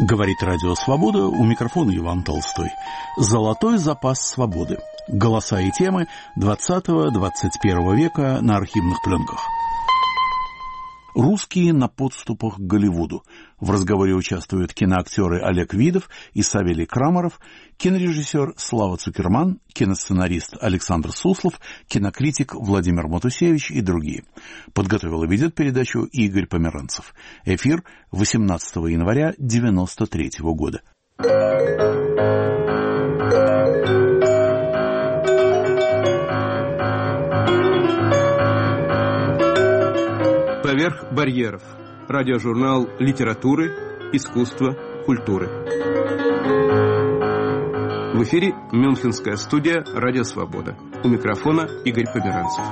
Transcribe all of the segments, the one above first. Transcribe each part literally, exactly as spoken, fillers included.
Говорит Радио Свобода, у микрофона Иван Толстой. Золотой запас свободы. Голоса и темы двадцатого-двадцать первого века на архивных пленках. Русские на подступах к Голливуду. В разговоре участвуют киноактеры Олег Видов и Савелий Крамаров, кинорежиссер Слава Цукерман, киносценарист Александр Суслов, кинокритик Владимир Матусевич и другие. Подготовил и ведет передачу Игорь Померанцев. Эфир восемнадцатого января девяносто третьего года. «Поверх барьеров». Радиожурнал литературы, искусства, культуры. В эфире Мюнхенская студия «Радио Свобода». У микрофона Игорь Померанцев.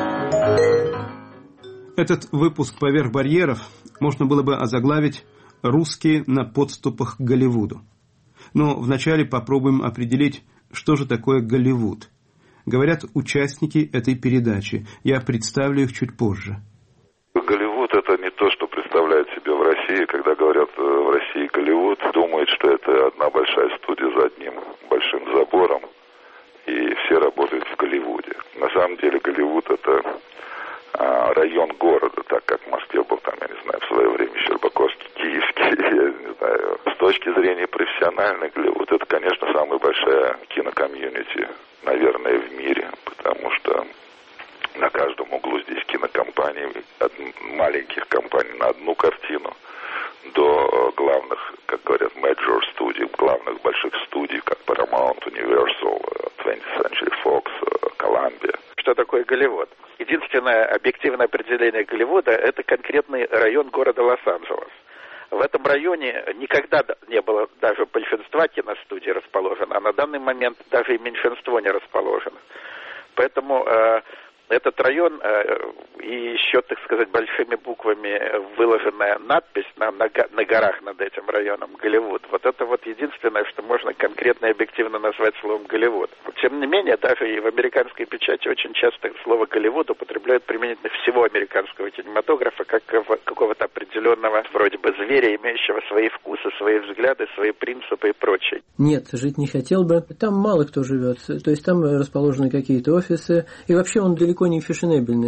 Этот выпуск «Поверх барьеров» можно было бы озаглавить «Русские на подступах к Голливуду». Но вначале попробуем определить, что же такое Голливуд. Говорят участники этой передачи. Я представлю их чуть позже. Голливуд — это не то, что представляют себе в России. Когда говорят в России Голливуд, думают, что это одна большая студия за одним большим забором, и все работают в Голливуде. На самом деле Голливуд — это а, район города, так как в Москве был, там, я не знаю, в свое время Щербаковский, Киевский, я не знаю. С точки зрения профессиональной, Голливуд — это, конечно, самая большая кинокомьюнити, наверное, в мире, потому что на каждом углу здесь кинокомпании, от маленьких компаний на одну картину до главных, как говорят, major студий, главных больших студий, как Paramount, Universal, twentieth Century Fox, Columbia. Что такое Голливуд? Единственное объективное определение Голливуда – это конкретный район города Лос-Анджелес. В этом районе никогда не было даже большинства киностудий расположено, а на данный момент даже и меньшинство не расположено. Поэтому э, этот район э, и еще, так сказать, большими буквами выложенная надпись на, на, на горах над этим районом Голливуд. Вот это вот единственное, что можно конкретно и объективно назвать словом Голливуд. Тем не менее, даже и в американской печати очень часто слово Голливуд употребляют применительно всего американского кинематографа как какого-то определенного вроде бы зверя, имеющего свои вкусы, свои взгляды, свои принципы и прочее. Нет, жить не хотел бы. Там мало кто живет. То есть там расположены какие-то офисы. И вообще он далеко не фешенебельный.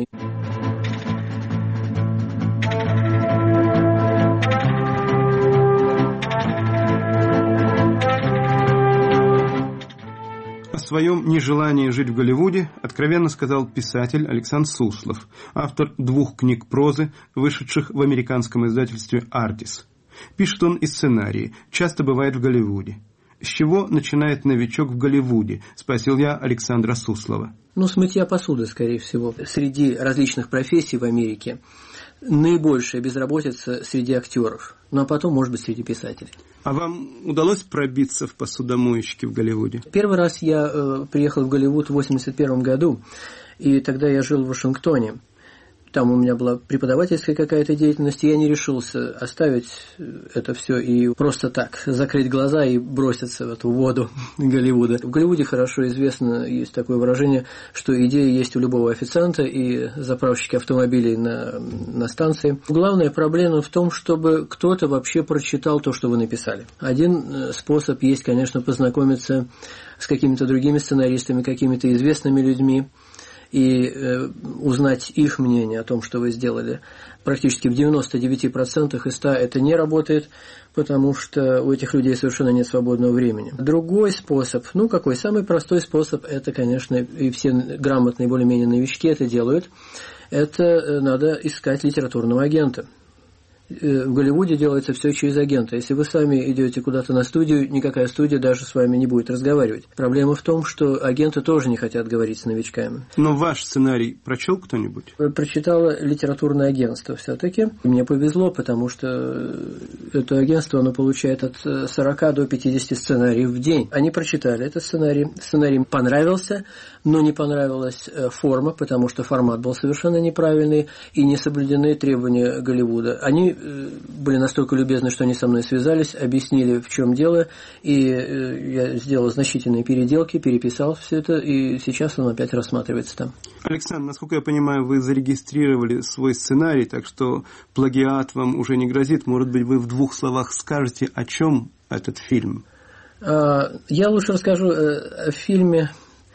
О своем нежелании жить в Голливуде откровенно сказал писатель Александр Суслов, автор двух книг прозы, вышедших в американском издательстве «Артис». Пишет он и сценарии, часто бывает в Голливуде. «С чего начинает новичок в Голливуде?» – спросил я Александра Суслова. Ну, с мытья посуды, скорее всего. Среди различных профессий в Америке наибольшая безработица среди актеров, ну а потом, может быть, среди писателей. А вам удалось пробиться в посудомоечке в Голливуде? Первый раз я э, приехал в Голливуд в восемьдесят первом году, и тогда я жил в Вашингтоне. Там у меня была преподавательская какая-то деятельность, и я не решился оставить это все и просто так закрыть глаза и броситься в эту воду Голливуда. В Голливуде хорошо известно, есть такое выражение, что идея есть у любого официанта и заправщика автомобилей на, на станции. Главная проблема в том, чтобы кто-то вообще прочитал то, что вы написали. Один способ есть, конечно, познакомиться с какими-то другими сценаристами, какими-то известными людьми, и э, узнать их мнение о том, что вы сделали. Практически в девяноста девяти процентах из ста это не работает, потому что у этих людей совершенно нет свободного времени. Другой способ, ну какой, самый простой способ, это, конечно, и все грамотные более-менее новички это делают, это надо искать литературного агента. В Голливуде делается все через агента. Если вы сами идете куда-то на студию, никакая студия даже с вами не будет разговаривать. Проблема в том, что агенты тоже не хотят говорить с новичками. Но ваш сценарий прочел кто-нибудь? Прочитало литературное агентство все-таки. Мне повезло, потому что это агентство, оно получает от сорока до пятидесяти сценариев в день. Они прочитали этот сценарий. Сценарий понравился, но не понравилась форма, потому что формат был совершенно неправильный и не соблюдены требования Голливуда. Они были настолько любезны, что они со мной связались, объяснили, в чем дело, и я сделал значительные переделки, переписал все это, и сейчас он опять рассматривается там. Александр, насколько я понимаю, вы зарегистрировали свой сценарий, так что плагиат вам уже не грозит. Может быть, вы в двух словах скажете, о чем этот фильм? Я лучше расскажу о фильме,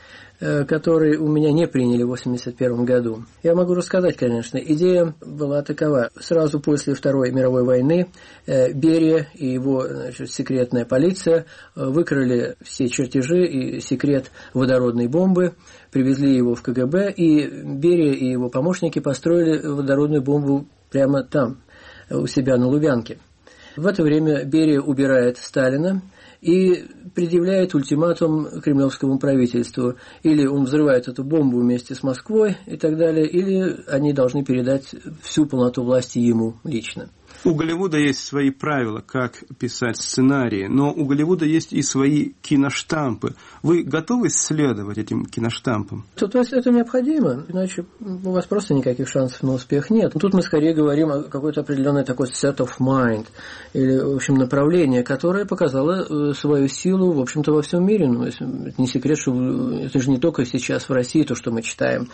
который у меня не приняли в восемьдесят первом году. Я могу рассказать, конечно. Идея была такова. Сразу после Второй мировой войны Берия и его, значит, секретная полиция выкрали все чертежи и секрет водородной бомбы, привезли его в ка гэ бэ, и Берия и его помощники построили водородную бомбу прямо там, у себя на Лубянке. В это время Берия убирает Сталина и предъявляет ультиматум кремлевскому правительству. Или он взрывает эту бомбу вместе с Москвой и так далее, или они должны передать всю полноту власти ему лично. У Голливуда есть свои правила, как писать сценарии, но у Голливуда есть и свои киноштампы. Вы готовы следовать этим киноштампам? Тут это необходимо, иначе у вас просто никаких шансов на успех нет. Тут мы скорее говорим о какой-то определенной такой set of mind, или, в общем, направление, которое показало свою силу, в общем-то, во всем мире. Ну, это не секрет, что это же не только сейчас в России, то, что мы читаем,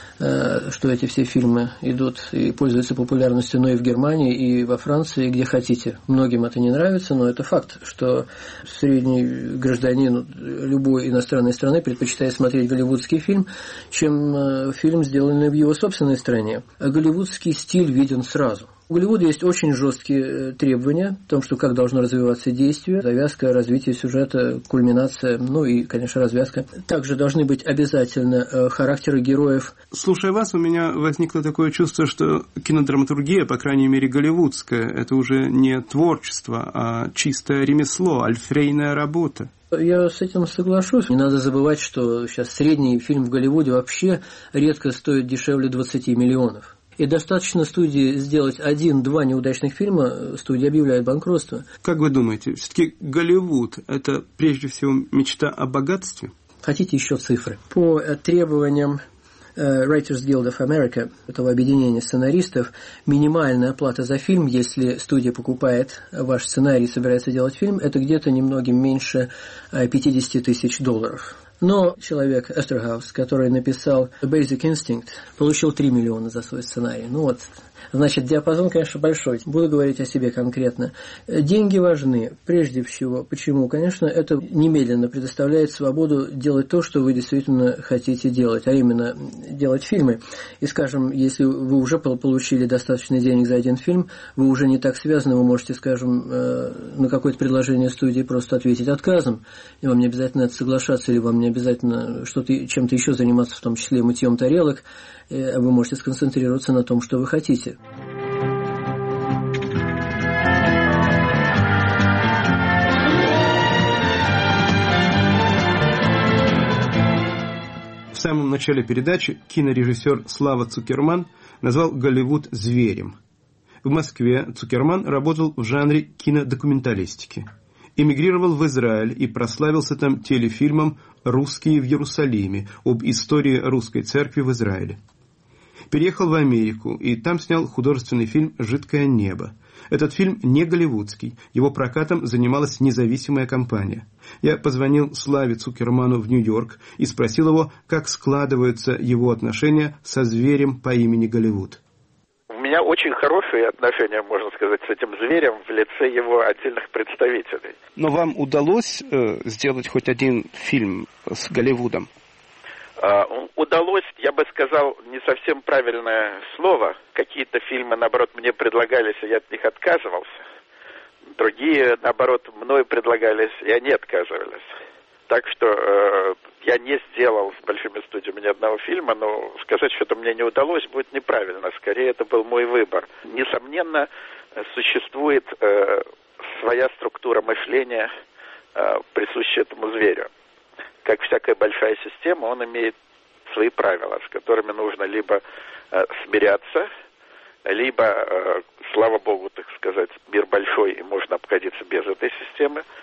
что эти все фильмы идут и пользуются популярностью, но и в Германии, и во Франции, где хотите. Многим это не нравится, но это факт, что средний гражданин любой иностранной страны предпочитает смотреть голливудский фильм, чем фильм, сделанный в его собственной стране. А голливудский стиль виден сразу. У Голливуда есть очень жесткие требования о том, что как должно развиваться действие, завязка, развитие сюжета, кульминация, ну и, конечно, развязка. Также должны быть обязательно характеры героев. Слушая вас, у меня возникло такое чувство, что кинодраматургия, по крайней мере голливудская, это уже не творчество, а чистое ремесло, альфрейная работа. Я с этим соглашусь. Не надо забывать, что сейчас средний фильм в Голливуде вообще редко стоит дешевле двадцати миллионов. И достаточно студии сделать один-два неудачных фильма, студия объявляет банкротство. Как вы думаете, все-таки Голливуд – это прежде всего мечта о богатстве? Хотите еще цифры? По требованиям Writers Guild of America, этого объединения сценаристов, минимальная оплата за фильм, если студия покупает ваш сценарий и собирается делать фильм, это где-то немногим меньше пятьдесят тысяч долларов. Но человек Эстерхаус, который написал Basic Instinct, получил три миллиона за свой сценарий. Ну вот, значит, диапазон, конечно, большой. Буду говорить о себе конкретно. Деньги важны, прежде всего. Почему? Конечно, это немедленно предоставляет свободу делать то, что вы действительно хотите делать, а именно делать фильмы. И, скажем, если вы уже получили достаточно денег за один фильм, вы уже не так связаны, вы можете, скажем, на какое-то предложение студии просто ответить отказом, и вам не обязательно это соглашаться, или вам не обязательно что-то, чем-то еще заниматься, в том числе мытьем тарелок, вы можете сконцентрироваться на том, что вы хотите. В самом начале передачи кинорежиссер Слава Цукерман назвал Голливуд зверем. В Москве Цукерман работал в жанре кинодокументалистики. Эмигрировал в Израиль и прославился там телефильмом «Русские в Иерусалиме» об истории русской церкви в Израиле. Переехал в Америку и там снял художественный фильм «Жидкое небо». Этот фильм не голливудский, его прокатом занималась независимая компания. Я позвонил Славе Цукерману в Нью-Йорк и спросил его, как складываются его отношения со зверем по имени Голливуд. У меня очень хорошие отношения, можно сказать, с этим зверем в лице его отдельных представителей. Но вам удалось э, сделать хоть один фильм с Голливудом? Uh, удалось, я бы сказал, не совсем правильное слово. Какие-то фильмы, наоборот, мне предлагались, и я от них отказывался. Другие, наоборот, мной предлагались, и они отказывались. Так что э, я не сделал с большими студиями ни одного фильма, но сказать, что это мне не удалось, будет неправильно. Скорее, это был мой выбор. Несомненно, существует э, своя структура мышления, э, присущая этому зверю. Как всякая большая система, он имеет свои правила, с которыми нужно либо э, смиряться, либо, э, слава богу, так сказать, мир большой, и можно обходиться без этой системы,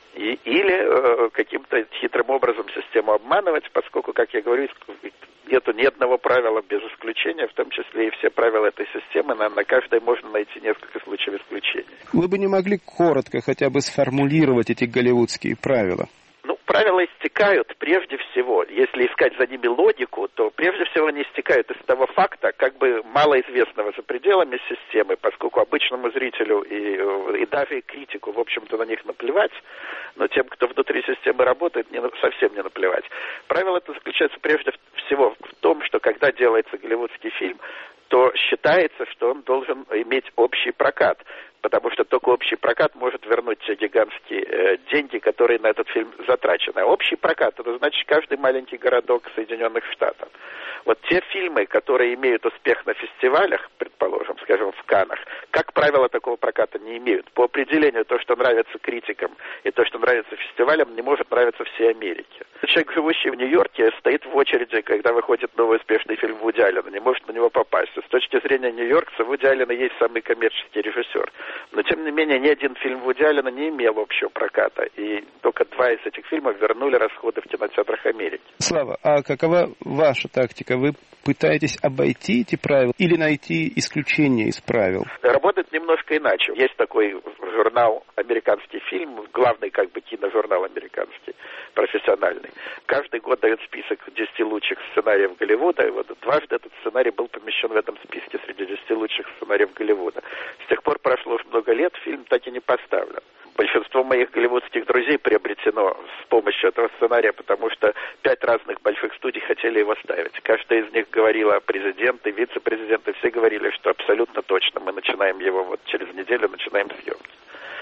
И, или э, каким-то хитрым образом систему обманывать, поскольку, как я говорю, нету ни одного правила без исключения, в том числе и все правила этой системы, на, на каждой можно найти несколько случаев исключения. Вы бы не могли коротко хотя бы сформулировать эти голливудские правила? Ну, правила истекают прежде всего, если искать за ними логику, то прежде всего они истекают из того факта, как бы малоизвестного за пределами системы, поскольку обычному зрителю и, и даже и критику, в общем-то, на них наплевать, но тем, кто внутри системы работает, не, совсем не наплевать. Правило это заключается прежде всего в том, что когда делается голливудский фильм, то считается, что он должен иметь общий прокат, потому что только общий прокат может вернуть те гигантские э, деньги, которые на этот фильм затрачены. А общий прокат, это значит каждый маленький городок Соединенных Штатов. Вот те фильмы, которые имеют успех на фестивалях, предположим, скажем, в Каннах, как правило, такого проката не имеют. По определению, то, что нравится критикам и то, что нравится фестивалям, не может нравиться всей Америке. Человек, живущий в Нью-Йорке, стоит в очереди, когда выходит новый успешный фильм Вуди Аллена, не может на него попасть. С точки зрения нью-йоркца, Вуди Аллена есть самый коммерческий режиссер. Но, тем не менее, ни один фильм Вуди Аллена не имел общего проката. И только два из этих фильмов вернули расходы в кинотеатрах Америки. Слава, а какова ваша тактика? Вы пытаетесь обойти эти правила или найти исключение из правил? Работает немножко иначе. Есть такой журнал «Американский фильм», главный как бы киножурнал американский, профессиональный. Каждый год дает список десяти лучших сценариев Голливуда, и вот дважды этот сценарий был помещен в этом списке среди десяти лучших сценариев Голливуда. С тех пор прошло уже много лет, фильм так и не поставлен. Большинство моих голливудских друзей приобретено с помощью этого сценария, потому что пять разных больших студий хотели его ставить. Каждая из них говорила, президенты, вице-президенты, все говорили, что абсолютно точно мы начинаем его, вот через неделю начинаем съемки.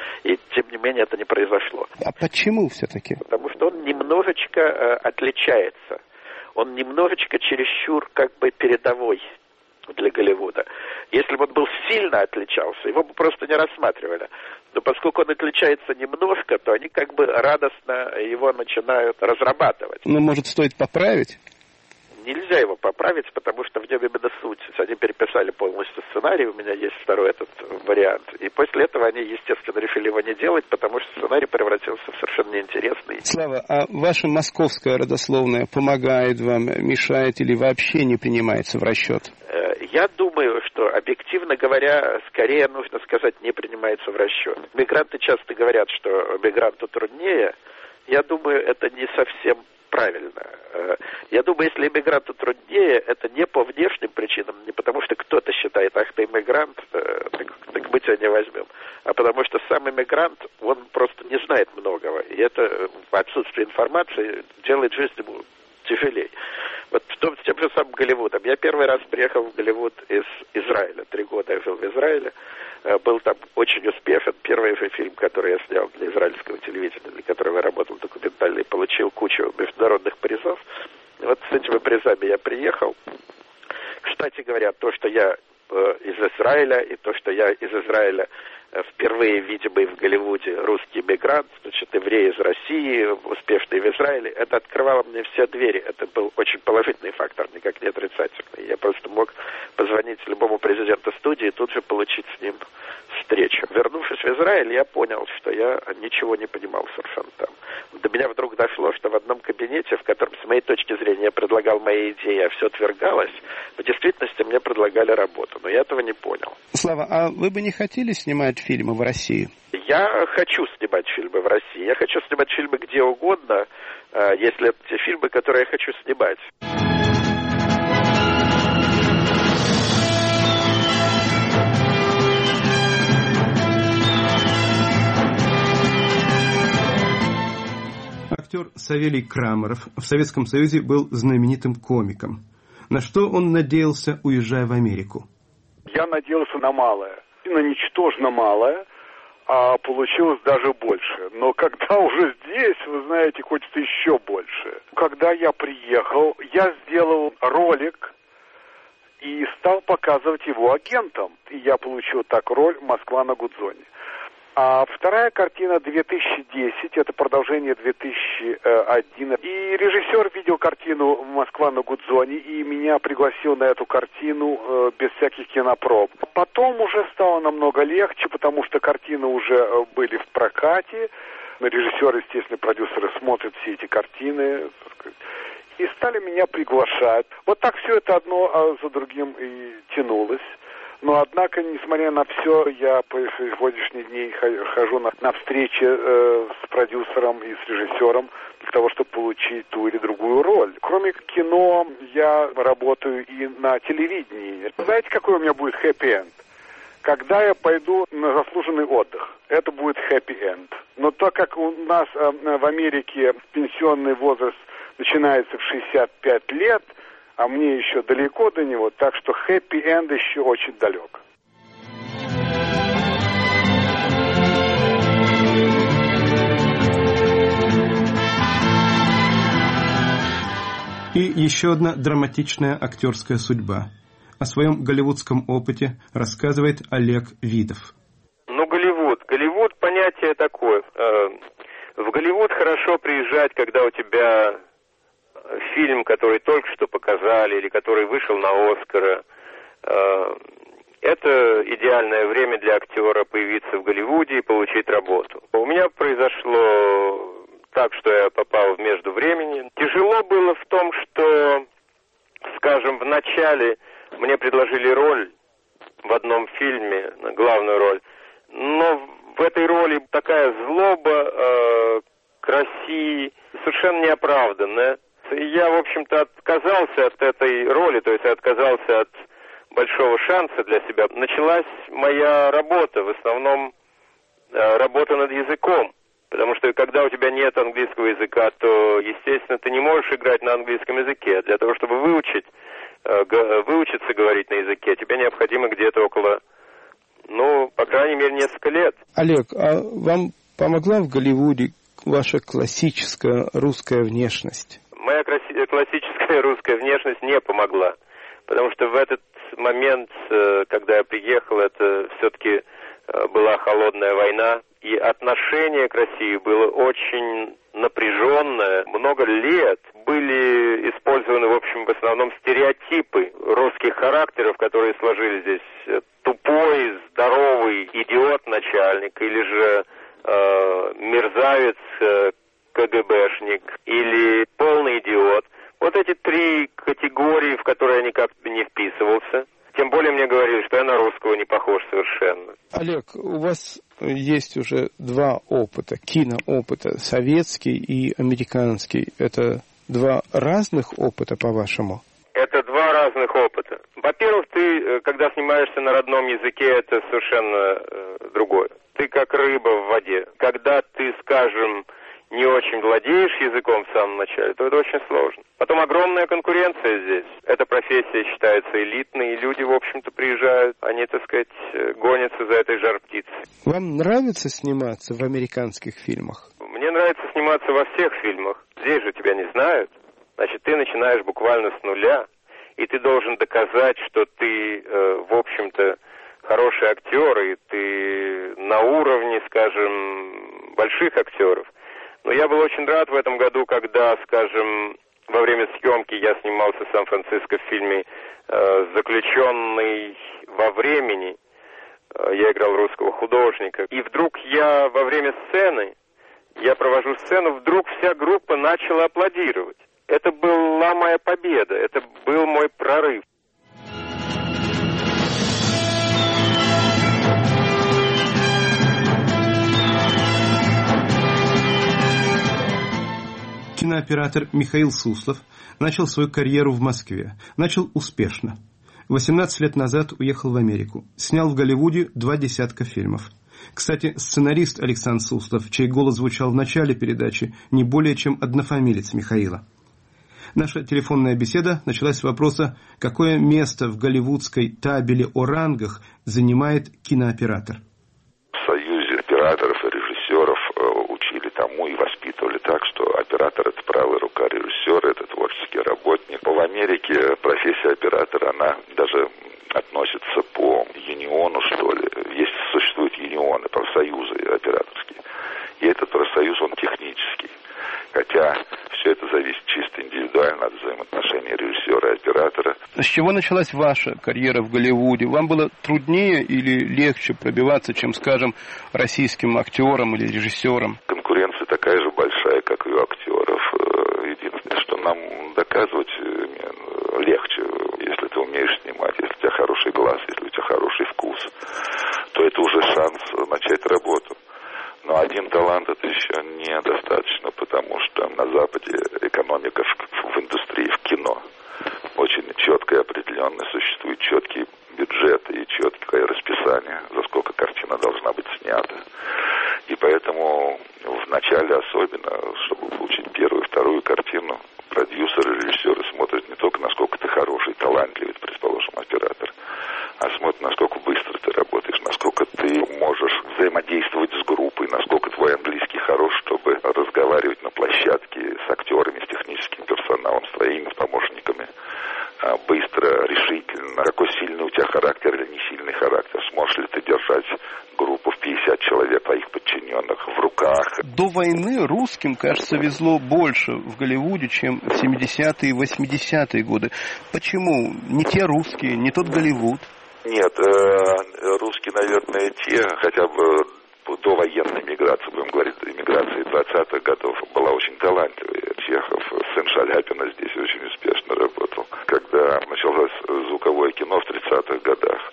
И тем не менее это не произошло. А почему все-таки? Потому что он немножечко э, отличается. Он немножечко чересчур как бы передовой для Голливуда. Если бы он был сильно отличался, его бы просто не рассматривали. Но поскольку он отличается немножко, то они как бы радостно его начинают разрабатывать. Ну, может, стоит поправить? Нельзя его поправить, потому что в нем именно суть. Они переписали полностью сценарий, у меня есть второй этот вариант. И после этого они, естественно, решили его не делать, потому что сценарий превратился в совершенно неинтересный. Слава, а ваша московская родословная помогает вам, мешает или вообще не принимается в расчет? Я думаю, что, объективно говоря, скорее нужно сказать, не принимается в расчет. Мигранты часто говорят, что мигранту труднее. Я думаю, это не совсем правильно. Я думаю, если иммигранту труднее, это не по внешним причинам, не потому что кто-то считает, ах, ты иммигрант, так, так мы тебя не возьмем, а потому что сам иммигрант, он просто не знает многого. И это отсутствие информации делает жизнь ему тяжелее. Вот в том, с тем же самым Голливудом. Я первый раз приехал в Голливуд из Израиля. Три года я жил в Израиле. Был там очень успешен. Первый же фильм, который я снял для израильского телевидения, для которого я работал документально, и получил кучу международных призов. Вот с этими призами я приехал. Кстати говоря, то, что я э, из Израиля, и то, что я из Израиля э, впервые видимый в Голливуде русский мигрант, значит, еврей из России, успешный в Израиле, это открывало мне все двери. Это был очень положительный фактор, никак не отрицательный. Я просто мог позвонить любому президенту студии и тут же получить с ним встречу. Вернувшись в Израиль, я понял, что я ничего не понимал совершенно там. До меня вдруг дошло, что в одном кабинете, в котором, с моей точки зрения, я предлагал мои идеи, а все отвергалось, в действительности мне предлагали работу, но я этого не понял. Слава, а вы бы не хотели снимать фильмы в России? Я хочу снимать фильмы в России. Я хочу снимать фильмы где угодно, если это те фильмы, которые я хочу снимать. Актер Савелий Крамаров в Советском Союзе был знаменитым комиком. На что он надеялся, уезжая в Америку? Я надеялся на малое, на ничтожно малое, а получилось даже больше. Но когда уже здесь, вы знаете, хочется еще больше. Когда я приехал, я сделал ролик и стал показывать его агентам. И я получил так роль «Москва на Гудзоне». А вторая картина две тысячи десять, это продолжение две тысячи один. И режиссер видел картину «Москва на Гудзоне» и меня пригласил на эту картину э, без всяких кинопроб. Потом уже стало намного легче, потому что картины уже были в прокате. Режиссеры, естественно, продюсеры смотрят все эти картины, так сказать, и стали меня приглашать. Вот так все это одно за другим и тянулось. Но, однако, несмотря на все, я по сегодняшний день хожу на, на встречи э, с продюсером и с режиссером для того, чтобы получить ту или другую роль. Кроме кино, я работаю и на телевидении. Знаете, какой у меня будет хэппи-энд? Когда я пойду на заслуженный отдых, это будет хэппи-энд. Но так как у нас э, в Америке пенсионный возраст начинается в шестьдесят пять лет, а мне еще далеко до него, так что хэппи-энд еще очень далек. И еще одна драматичная актерская судьба. О своем голливудском опыте рассказывает Олег Видов. Ну, Голливуд. Голливуд — понятие такое. В Голливуд хорошо приезжать, когда у тебя фильм, который только что показали, или который вышел на Оскара. Это идеальное время для актера появиться в Голливуде и получить работу. У меня произошло так, что я попал в междувремени. Тяжело было в том, что, скажем, в начале мне предложили роль в одном фильме, главную роль, но в этой роли такая злоба э, к России совершенно неоправданная. Я, в общем-то, отказался от этой роли, то есть отказался от большого шанса для себя. Началась моя работа, в основном э, работа над языком. Потому что когда у тебя нет английского языка, то, естественно, ты не можешь играть на английском языке. Для того, чтобы выучить, э, г- выучиться говорить на языке, тебе необходимо где-то около, ну, по крайней мере, несколько лет. Олег, а вам помогла в Голливуде ваша классическая русская внешность? Моя классическая русская внешность не помогла, потому что в этот момент, когда я приехал, это все-таки была холодная война, и отношение к России было очень напряженное. Много лет были использованы, в общем, в основном стереотипы русских характеров, которые сложились здесь. Тупой, здоровый идиот-начальник, или же э, мерзавец, э, КГБшник, или полный идиот. Вот эти три категории, в которые я никак не вписывался. Тем более мне говорили, что я на русского не похож совершенно. Олег, у вас есть уже два опыта, киноопыта, советский и американский. Это два разных опыта, по-вашему? Это два разных опыта. Во-первых, ты, когда снимаешься на родном языке, это совершенно э, другое. Ты как рыба в воде. Когда ты, скажем, не очень владеешь языком в самом начале, то это очень сложно. Потом огромная конкуренция здесь. Эта профессия считается элитной, и люди, в общем-то, приезжают, они, так сказать, гонятся за этой жар-птицей. Вам нравится сниматься в американских фильмах? Мне нравится сниматься во всех фильмах. Здесь же тебя не знают. Значит, ты начинаешь буквально с нуля, и ты должен доказать, что ты, э, в общем-то, хороший актер, и ты на уровне, скажем, больших актеров. Но я был очень рад в этом году, когда, скажем, во время съемки я снимался в Сан-Франциско в фильме э, «Заключенный во времени». Э, я играл русского художника. И вдруг я во время сцены, я провожу сцену, вдруг вся группа начала аплодировать. Это была моя победа, это был мой прорыв. Кинооператор Михаил Суслов начал свою карьеру в Москве. Начал успешно. восемнадцать лет назад уехал в Америку. Снял в Голливуде два десятка фильмов. Кстати, сценарист Александр Суслов, чей голос звучал в начале передачи, не более чем однофамилец Михаила. Наша телефонная беседа началась с вопроса, какое место в голливудской табели о рангах занимает кинооператор. В Союзе операторов и режиссеров учили тому и воспитывали так, что оператор — это правая рука режиссера, это творческий работник. В Америке профессия оператора, она даже относится по юниону, что ли. Есть, существуют юнионы, профсоюзы операторские. И этот профсоюз, он технический. Хотя все это зависит чисто индивидуально от взаимоотношений режиссера и оператора. С чего началась ваша карьера в Голливуде? Вам было труднее или легче пробиваться, чем, скажем, российским актером или режиссером? Конкуренция такая же большая, как и у актеров. Единственное, что нам доказывать легче, если ты умеешь снимать, если у тебя хороший глаз, если у тебя хороший вкус, то это уже шанс начать работу. Но один талант это еще недостаточно, потому что на Западе экономика в, в индустрии, в кино очень четкая, определенная, существует четкий бюджет и четкое расписание, за сколько картина должна быть снята. И поэтому в начале особенно, чтобы получить первую, вторую картину, продюсеры, режиссеры смотрят не только, насколько ты хороший, талантливый, предположим, оператор, а смотрят, насколько быстро ты работаешь, насколько ты можешь взаимодействовать с группой, насколько твой английский хорош, чтобы разговаривать на площадке с актерами, с техническим персоналом, с твоими помощниками, быстро, решительно, какой сильный у тебя характер или не сильный характер, сможешь ли ты держать группу в пятьдесят человек, твоих подчиненных, в руках. До войны русским, кажется, везло больше в Голливуде, чем в семидесятые и восьмидесятые годы. Почему? Не те русские, не тот Голливуд? Нет, э, русские, наверное, те, хотя бы до военной миграции, будем говорить, иммиграции двадцатых годов, была очень талантливая. Чехов, сын Шаляпина, здесь очень успешно работал. Когда началось звуковое кино в тридцатых годах,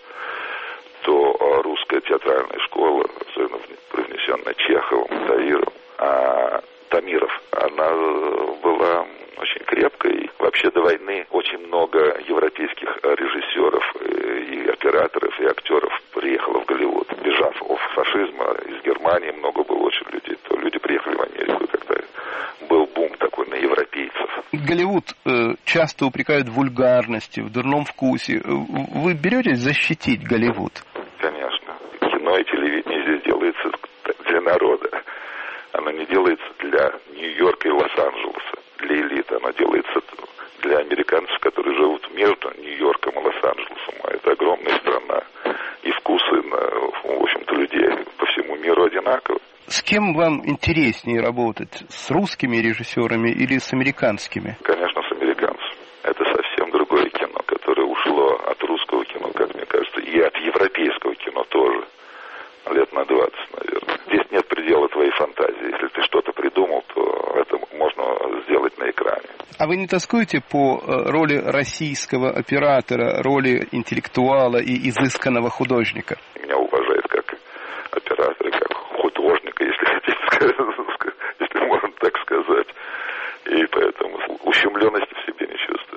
то русская театральная школа, особенно привнесенная Чеховым, Таиром, а Тамиров, она была очень крепкой. Вообще до войны очень много европейских режиссеров и операторов, и актеров приехало в Голливуд, бежав от фашизма. Из Германии много было очень людей. То люди приехали в Америку, когда был бум такой на европейцев. Голливуд э, часто упрекают в вульгарности, в дурном вкусе. Вы беретесь защитить Голливуд? Конечно. Кино и телевидение здесь делается для народа. Оно не делается для Нью-Йорка и Лос-Анджелеса, для элиты. Оно делается для американцев, которые живут между Нью-Йорком и Лос-Анджелесом. А это огромная страна. И вкусы, в общем-то, людей по всему миру одинаковы. С кем вам интереснее работать? С русскими режиссерами или с американскими? Конечно, с американцами. Это совсем другое кино, которое ушло от русского кино, как мне кажется, и от европейского кино тоже. Лет на двадцать, наверное. Здесь нет предела твоей фантазии. Если ты что-то придумал, то это можно сделать на экране. А вы не тоскуете по роли российского оператора, роли интеллектуала и изысканного художника? Меня уважают как оператора, как художника, если хотите сказать, если можно так сказать. И поэтому ущемленности в себе не чувствую.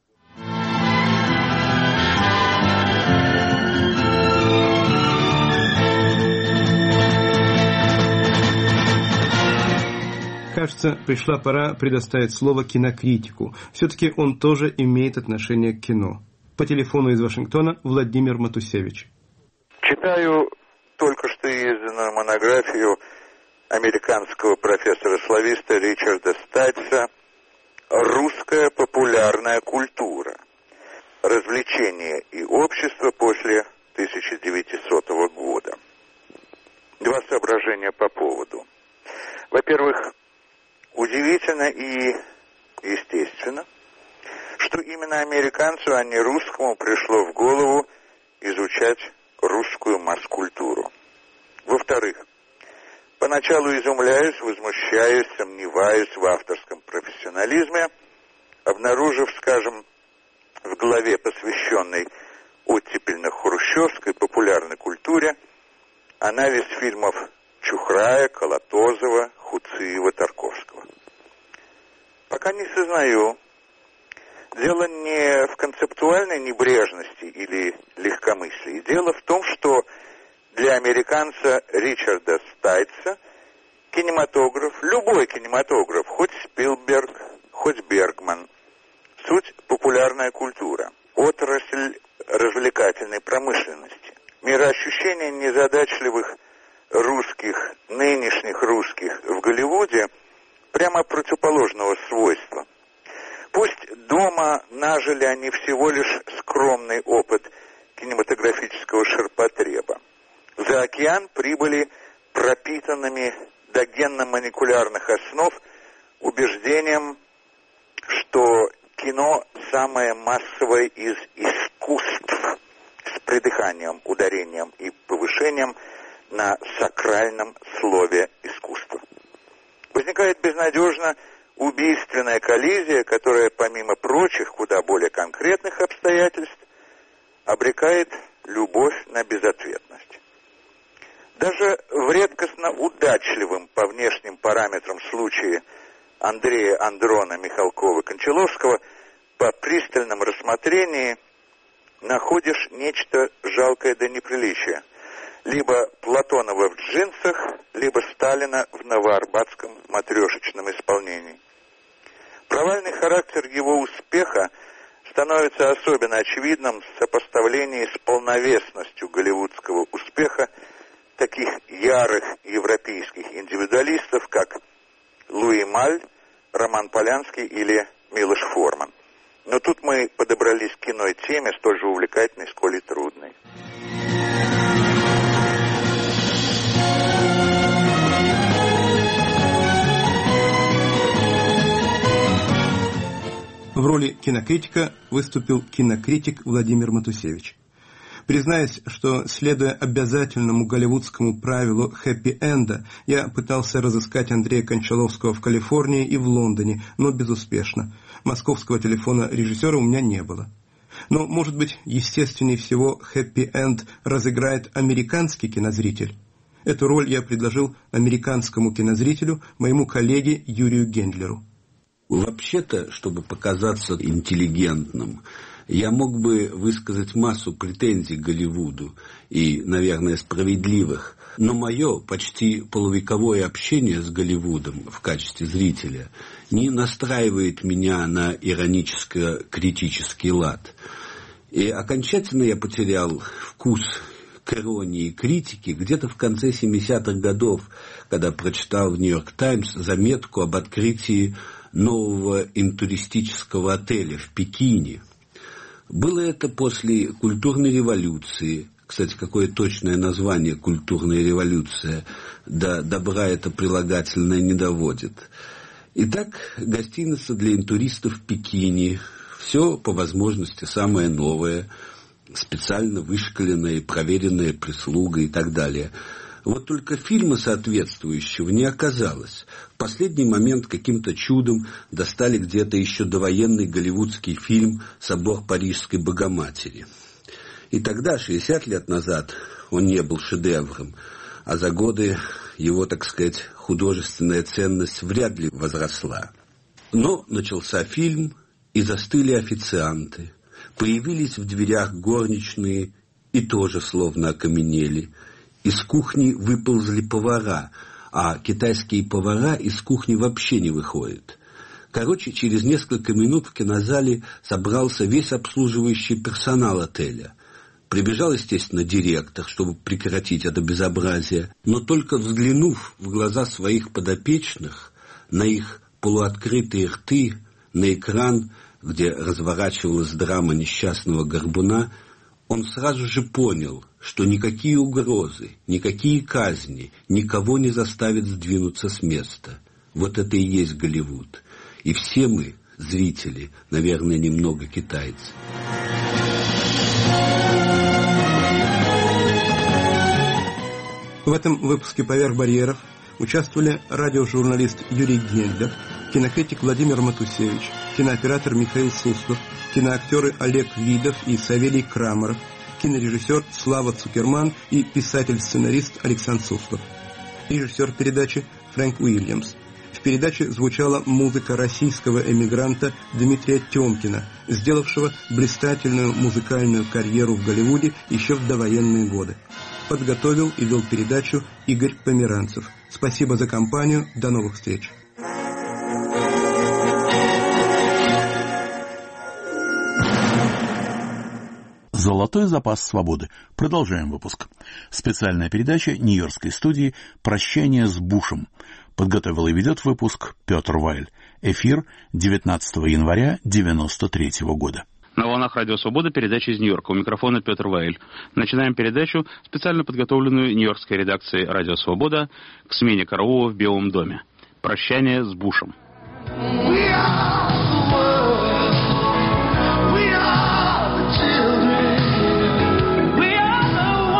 Кажется, пришла пора предоставить слово кинокритику. Все-таки он тоже имеет отношение к кино. По телефону из Вашингтона Владимир Матусевич. Читаю только что изданную монографию американского профессора-слависта Ричарда Стайтса «Русская популярная культура. Развлечение и общество после тысяча девятисотого года». Два соображения по поводу. Во-первых, удивительно и естественно, что именно американцу, а не русскому, пришло в голову изучать русскую масс-культуру. Во-вторых, поначалу изумляюсь, возмущаюсь, сомневаюсь в авторском профессионализме, обнаружив, скажем, в главе, посвященной оттепельно-хрущевской популярной культуре, анализ фильмов Чухрая, Колотозова, Хуциева, Тарковского. Пока не сознаю. Дело не в концептуальной небрежности или легкомыслии. Дело в том, что для американца Ричарда Стайтса кинематограф, любой кинематограф, хоть Спилберг, хоть Бергман, суть популярная культура, отрасль развлекательной промышленности. Мироощущение незадачливых русских, нынешних русских в Голливуде прямо противоположного свойства. Пусть дома нажили они всего лишь скромный опыт кинематографического ширпотреба. За океан прибыли пропитанными до генно-молекулярных основ убеждением, что кино самое массовое из искусств, с придыханием, ударением и повышением на сакральном слове искусства. возникает безнадежно убийственная коллизия, которая, помимо прочих, куда более конкретных обстоятельств, обрекает любовь на безответность. Даже в редкостно удачливом по внешним параметрам случае Андрея Андрона Михалкова-Кончаловского по пристальном рассмотрении находишь нечто жалкое до неприличия. Либо Платонова в джинсах, либо Сталина в новоарбатском матрешечном исполнении. Провальный характер его успеха становится особенно очевидным в сопоставлении с полновесностью голливудского успеха таких ярых европейских индивидуалистов, как Луи Маль, Роман Полянский или Милош Форман. Но тут мы подобрались к иной теме, столь же увлекательной, сколь и трудной. В роли кинокритика выступил кинокритик Владимир Матусевич. Признаюсь, что, следуя обязательному голливудскому правилу хэппи-энда, я пытался разыскать Андрея Кончаловского в Калифорнии и в Лондоне, но безуспешно. Московского телефона режиссера у меня не было. Но, может быть, естественнее всего хэппи-энд разыграет американский кинозритель. Эту роль я предложил американскому кинозрителю, моему коллеге Юрию Гендлеру. Вообще-то, чтобы показаться интеллигентным, я мог бы высказать массу претензий к Голливуду, и, наверное, справедливых, но мое почти полувековое общение с Голливудом в качестве зрителя не настраивает меня на ироническо-критический лад. И окончательно я потерял вкус к иронии и критике где-то в конце семидесятых годов, когда прочитал в «Нью-Йорк Таймс» заметку об открытии нового интуристического отеля в Пекине. Было это после культурной революции. Кстати, какое точное название «культурная революция», до добра это прилагательное не доводит. Итак, гостиница для интуристов в Пекине. Все по возможности самое новое, специально вышкаленная и проверенная прислуга и так далее. Вот только фильма соответствующего не оказалось. В последний момент каким-то чудом достали где-то еще довоенный голливудский фильм «Собор Парижской Богоматери». И тогда, шестьдесят лет назад, он не был шедевром, а за годы его, так сказать, художественная ценность вряд ли возросла. Но начался фильм, и застыли официанты. Появились в дверях горничные и тоже словно окаменели. Из кухни выползли повара, а китайские повара из кухни вообще не выходят. Короче, через несколько минут в кинозале собрался весь обслуживающий персонал отеля. Прибежал, естественно, директор, чтобы прекратить это безобразие, но только взглянув в глаза своих подопечных, на их полуоткрытые рты, на экран, где разворачивалась драма несчастного горбуна, он сразу же понял, что никакие угрозы, никакие казни никого не заставят сдвинуться с места. Вот это и есть Голливуд. И все мы, зрители, наверное, немного китайцы. В этом выпуске «Поверх барьеров» участвовали радиожурналист Юрий Гендлер, кинокритик Владимир Матусевич, кинооператор Михаил Суслов, киноактеры Олег Видов и Савелий Крамаров, кинорежиссер Слава Цукерман и писатель-сценарист Александр Суслов. Режиссер передачи Фрэнк Уильямс. В передаче звучала музыка российского эмигранта Дмитрия Тёмкина, сделавшего блистательную музыкальную карьеру в Голливуде еще в довоенные годы. Подготовил и вел передачу Игорь Померанцев. Спасибо за компанию. До новых встреч. «Золотой запас свободы». Продолжаем выпуск. Специальная передача Нью-Йоркской студии «Прощание с Бушем». Подготовил и ведет выпуск Петр Вайль. Эфир девятнадцатого января девяносто третьего года. На волнах Радио Свобода передача из Нью-Йорка. У микрофона Петр Вайль. Начинаем передачу, специально подготовленную нью-йоркской редакцией Радио Свобода к смене караула в Белом доме. Прощание с Бушем.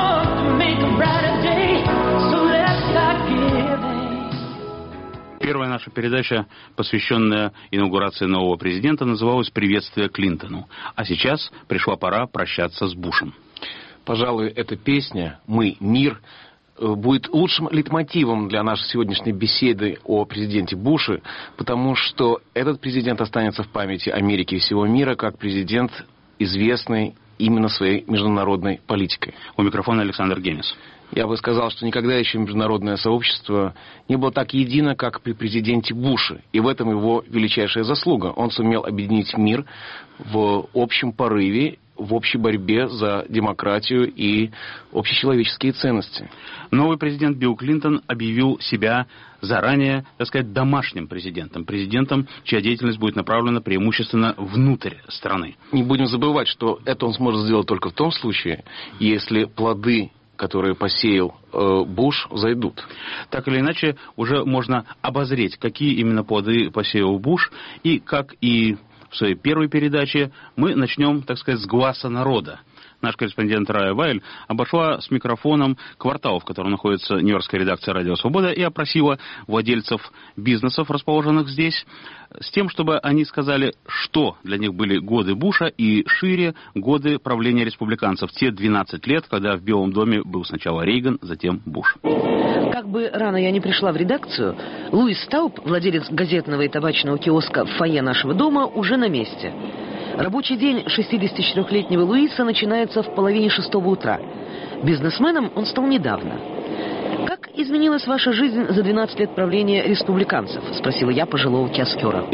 первое наша передача, посвященная инаугурации нового президента, называлась «Приветствие Клинтону». А сейчас пришла пора прощаться с Бушем. Пожалуй, эта песня «Мы – мир» будет лучшим лейтмотивом для нашей сегодняшней беседы о президенте Буше, потому что этот президент останется в памяти Америки и всего мира как президент, известный именно своей международной политикой. У микрофона Александр Генис. Я бы сказал, что никогда еще международное сообщество не было так едино, как при президенте Буше. И в этом его величайшая заслуга. Он сумел объединить мир в общем порыве, в общей борьбе за демократию и общечеловеческие ценности. Новый президент Билл Клинтон объявил себя заранее, так сказать, домашним президентом. Президентом, чья деятельность будет направлена преимущественно внутрь страны. Не будем забывать, что это он сможет сделать только в том случае, если плоды, которые посеял э, Буш, зайдут. Так или иначе, уже можно обозреть, какие именно плоды посеял Буш, и как и в своей первой передаче мы начнем, так сказать, с гласа народа. Наш корреспондент Рая Вайль обошла с микрофоном квартал, в котором находится нью-йоркская редакция «Радио Свобода», и опросила владельцев бизнесов, расположенных здесь, с тем, чтобы они сказали, что для них были годы Буша и шире годы правления республиканцев. Те двенадцать лет, когда в Белом доме был сначала Рейган, затем Буш. Как бы рано я не пришла в редакцию, Луис Тауб, владелец газетного и табачного киоска в фойе нашего дома, уже на месте. Рабочий день шестидесятичетырёхлетнего Луиса начинается в половине шестого утра. Бизнесменом он стал недавно. «Как изменилась ваша жизнь за двенадцать лет правления республиканцев?» – спросила я пожилого киоскера.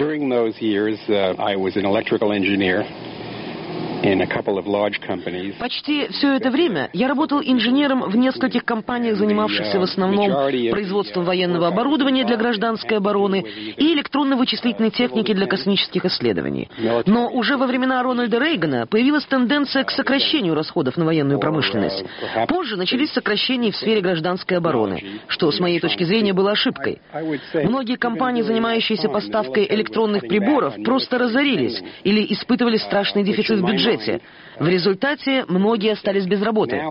Почти все это время я работал инженером в нескольких компаниях, занимавшихся в основном производством военного оборудования для гражданской обороны и электронно-вычислительной техники для космических исследований. Но уже во времена Рональда Рейгана появилась тенденция к сокращению расходов на военную промышленность. Позже начались сокращения в сфере гражданской обороны, что, с моей точки зрения, было ошибкой. Многие компании, занимающиеся поставкой электронных приборов, просто разорились или испытывали страшный дефицит в бюджете. В результате многие остались без работы.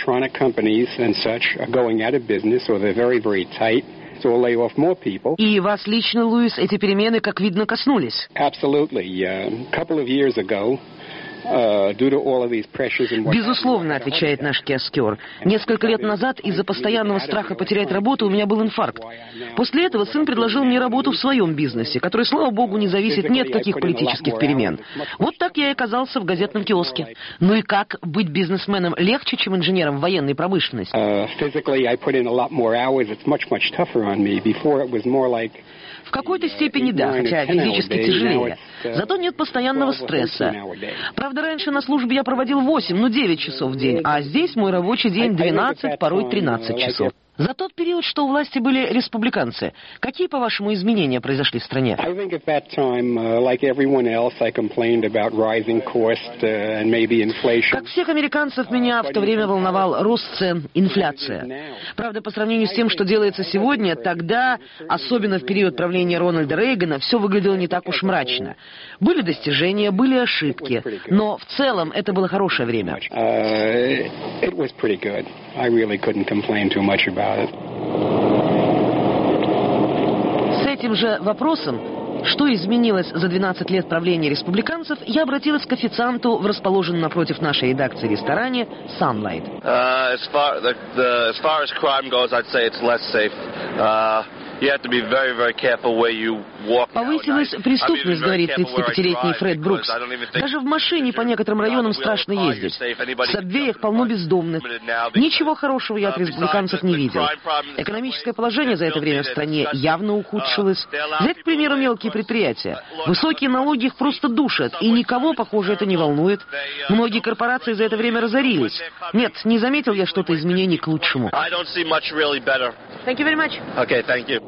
И вас лично, Луис, эти перемены, как видно, коснулись. Безусловно, отвечает наш киоскер. Несколько лет назад из-за постоянного страха потерять работу у меня был инфаркт. После этого сын предложил мне работу в своем бизнесе, который, слава богу, не зависит ни от каких политических перемен. Вот так я и оказался в газетном киоске. Ну и как, быть бизнесменом легче, чем инженером в военной промышленности? В какой-то степени да, хотя физически тяжелее. Зато нет постоянного стресса. Правда, раньше на службе я проводил восемь, ну девять часов в день, а здесь мой рабочий день двенадцать, порой тринадцать часов. За тот период, что у власти были республиканцы, какие, по-вашему, изменения произошли в стране? Как всех американцев, меня в то время волновал рост цен, инфляция. Правда, по сравнению с тем, что делается сегодня, тогда, особенно в период правления Рональда Рейгана, все выглядело не так уж мрачно. Были достижения, были ошибки, но в целом это было хорошее время. С этим же вопросом, что изменилось за двенадцать лет правления республиканцев, я обратилась к официанту в расположенном напротив нашей редакции ресторане Sunlight. Uh, as far, the, the, as far as crime goes, I'd say it's less safe. Uh, you have to be very, very careful where you walk. Повысилась преступность, говорит тридцатипятилетний Фред Брукс. Даже в машине по некоторым районам страшно ездить. В сабвеях полно бездомных. Ничего хорошего я от республиканцев не видел. Экономическое положение за это время в стране явно ухудшилось. Взять, к примеру, мелкие предприятия. Высокие налоги их просто душат, и никого, похоже, это не волнует. Многие корпорации за это время разорились. Нет, не заметил я что-то изменений к лучшему. Thank you very much. Okay, thank you.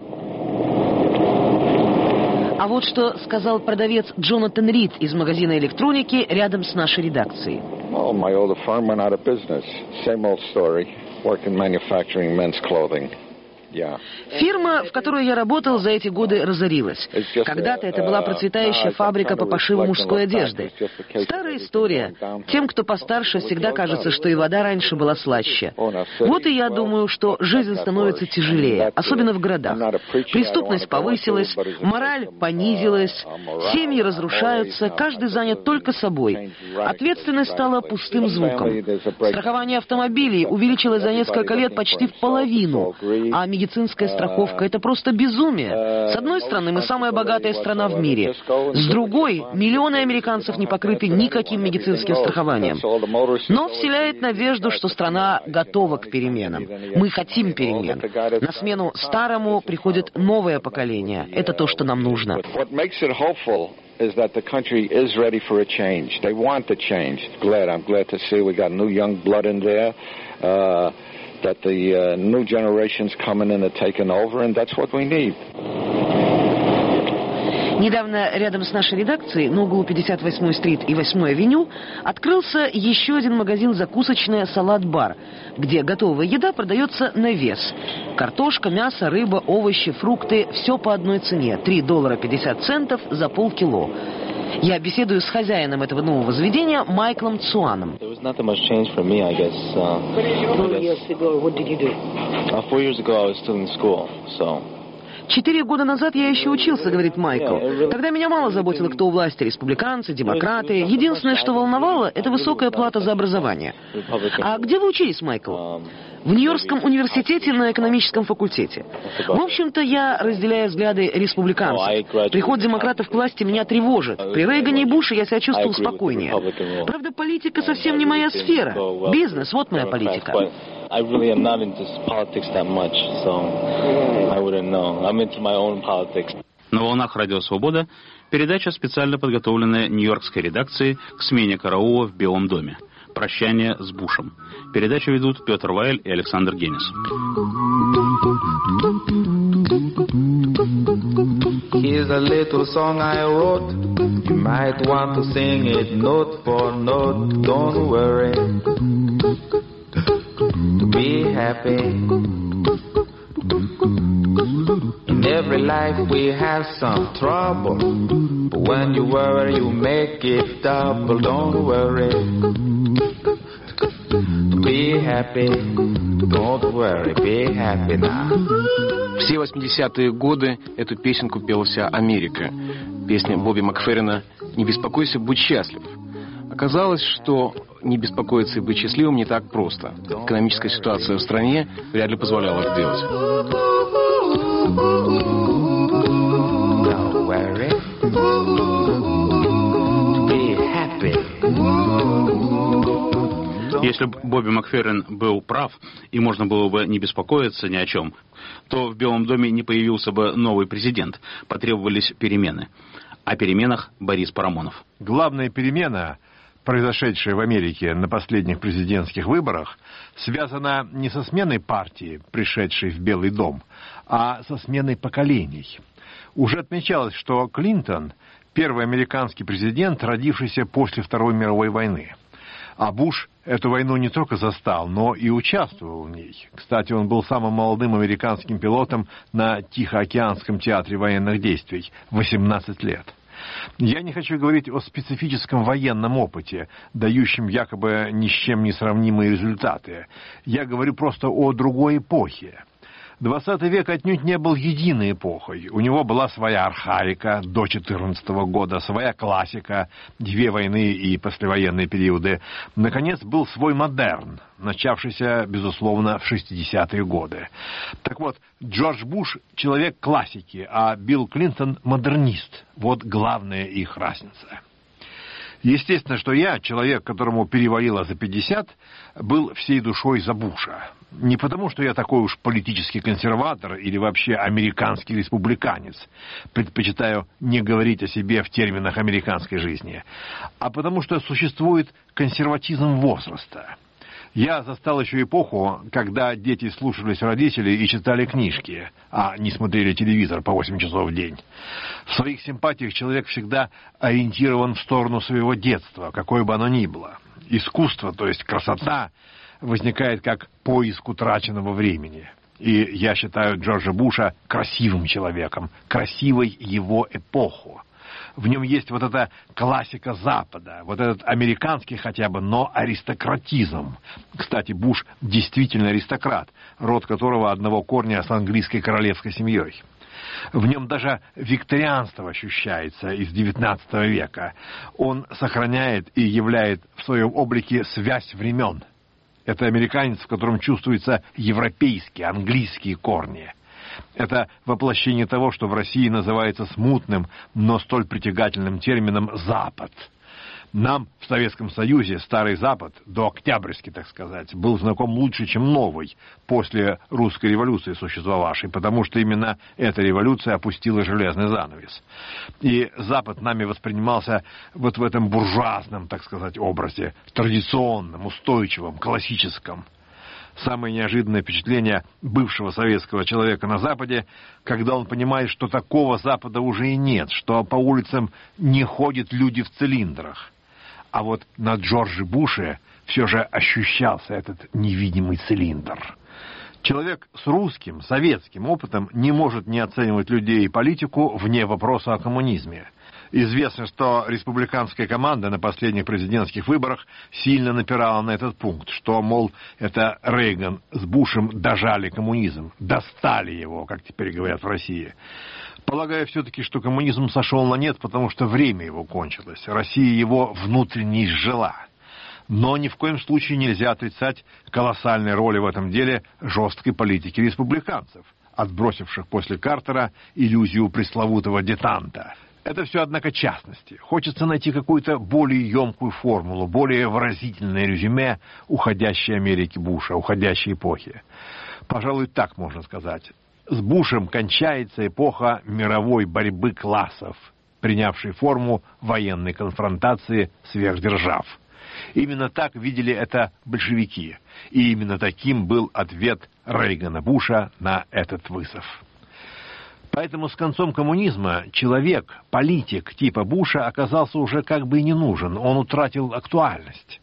А вот что сказал продавец Джонатан Рид из магазина электроники рядом с нашей редакцией. Well, my older firm went out of business. Same old story. Work in manufacturing men's clothing. Фирма, в которой я работал, за эти годы разорилась. Когда-то это была процветающая фабрика по пошиву мужской одежды. Старая история. Тем, кто постарше, всегда кажется, что и вода раньше была слаще. Вот и я думаю, что жизнь становится тяжелее, особенно в городах. Преступность повысилась, мораль понизилась, семьи разрушаются, каждый занят только собой. Ответственность стала пустым звуком. Страхование автомобилей увеличилось за несколько лет почти в половину, а медицинская страховка – это просто безумие. С одной стороны, мы самая богатая страна в мире. С другой, миллионы американцев не покрыты никаким медицинским страхованием. Но вселяет надежду, что страна готова к переменам. Мы хотим перемен. На смену старому приходит новое поколение. Это то, что нам нужно. Is that the country is ready for a change. They want the change. Glad. I'm glad to see we got new young blood in there. Uh, that the uh, new generations coming in and taking over, and that's what we need. Недавно рядом с нашей редакцией, на углу пятьдесят восьмой стрит и восьмой авеню, открылся еще один магазин «Закусочная Салат-бар», где готовая еда продается на вес. Картошка, мясо, рыба, овощи, фрукты – все по одной цене – три доллара пятьдесят центов за полкило. Я беседую с хозяином этого нового заведения Майклом Цуаном. Четыре года назад я еще учился, говорит Майкл. Тогда меня мало заботило, кто у власти, республиканцы, демократы. Единственное, что волновало, это высокая плата за образование. А где вы учились, Майкл? В Нью-Йоркском университете на экономическом факультете. В общем-то, я разделяю взгляды республиканцев. Приход демократов к власти меня тревожит. При Рейгане и Буше я себя чувствовал спокойнее. Правда, политика совсем не моя сфера. Бизнес, вот моя политика. I really am not into politics that much, so I wouldn't know. I'm into my own politics. На волнах Радио Свобода передача, специально подготовленная нью-йоркской редакцией к смене караула в Белом доме. Прощание с Бушем. Передачу ведут Петр Вайль и Александр Генис. Here's a little song I wrote. You might want to sing it note for note. Don't worry. Be happy. In every life we have some trouble, but when you worry you make it double. Don't worry. Be happy. Don't worry. Be happy now. Все восьмидесятые годы эту песенку пела вся Америка. Песня Бобби Макферрина «Не беспокойся, будь счастлив». Оказалось, что не беспокоиться и быть счастливым не так просто. Экономическая ситуация в стране вряд ли позволяла это делать. Если бы Бобби Макферрин был прав, и можно было бы не беспокоиться ни о чем, то в Белом доме не появился бы новый президент, потребовались перемены. О переменах Борис Парамонов. Главная перемена, произошедшая в Америке на последних президентских выборах, связана не со сменой партии, пришедшей в Белый дом, а со сменой поколений. Уже отмечалось, что Клинтон – первый американский президент, родившийся после Второй мировой войны. А Буш эту войну не только застал, но и участвовал в ней. Кстати, он был самым молодым американским пилотом на Тихоокеанском театре военных действий – восемнадцать лет. Я не хочу говорить о специфическом военном опыте, дающем якобы ни с чем не сравнимые результаты. Я говорю просто о другой эпохе. Двадцатый век отнюдь не был единой эпохой. У него была своя архаика до четырнадцатого года, своя классика, две войны и послевоенные периоды. Наконец, был свой модерн, начавшийся, безусловно, в шестидесятые годы. Так вот, Джордж Буш – человек классики, а Билл Клинтон – модернист. Вот главная их разница. Естественно, что я, человек, которому перевалило за пятьдесят, был всей душой за Буша. Не потому, что я такой уж политический консерватор или вообще американский республиканец, предпочитаю не говорить о себе в терминах американской жизни, а потому что существует консерватизм возраста. Я застал еще эпоху, когда дети слушались родителей и читали книжки, а не смотрели телевизор по восемь часов в день. В своих симпатиях человек всегда ориентирован в сторону своего детства, какое бы оно ни было. Искусство, то есть красота, возникает как поиск утраченного времени. И я считаю Джорджа Буша красивым человеком, красивой его эпоху. В нем есть вот эта классика Запада, вот этот американский хотя бы, но аристократизм. Кстати, Буш действительно аристократ, род которого одного корня с английской королевской семьей. В нем даже викторианство ощущается из девятнадцатого века. Он сохраняет и являет в своем облике связь времен. Это американец, в котором чувствуются европейские, английские корни. Это воплощение того, что в России называется смутным, но столь притягательным термином «Запад». Нам в Советском Союзе Старый Запад, до Октябрьский, так сказать, был знаком лучше, чем Новый, после русской революции существовавшей, потому что именно эта революция опустила железный занавес. И Запад нами воспринимался вот в этом буржуазном, так сказать, образе, традиционном, устойчивом, классическом. Самое неожиданное впечатление бывшего советского человека на Западе, когда он понимает, что такого Запада уже и нет, что по улицам не ходят люди в цилиндрах. А вот на Джордже Буше все же ощущался этот невидимый цилиндр. Человек с русским, советским опытом не может не оценивать людей и политику вне вопроса о коммунизме. Известно, что республиканская команда на последних президентских выборах сильно напирала на этот пункт, что, мол, это Рейган с Бушем дожали коммунизм, достали его, как теперь говорят в России. Полагаю все-таки, что коммунизм сошел на нет, потому что время его кончилось. Россия его внутренне изжила. Но ни в коем случае нельзя отрицать колоссальной роли в этом деле жесткой политики республиканцев, отбросивших после Картера иллюзию пресловутого детанта. Это все, однако, частности. Хочется найти какую-то более емкую формулу, более выразительное резюме уходящей Америки Буша, уходящей эпохи. Пожалуй, так можно сказать. С Бушем кончается эпоха мировой борьбы классов, принявшей форму военной конфронтации сверхдержав. Именно так видели это большевики, и именно таким был ответ Рейгана Буша на этот вызов. Поэтому с концом коммунизма человек, политик типа Буша оказался уже как бы и не нужен, он утратил актуальность.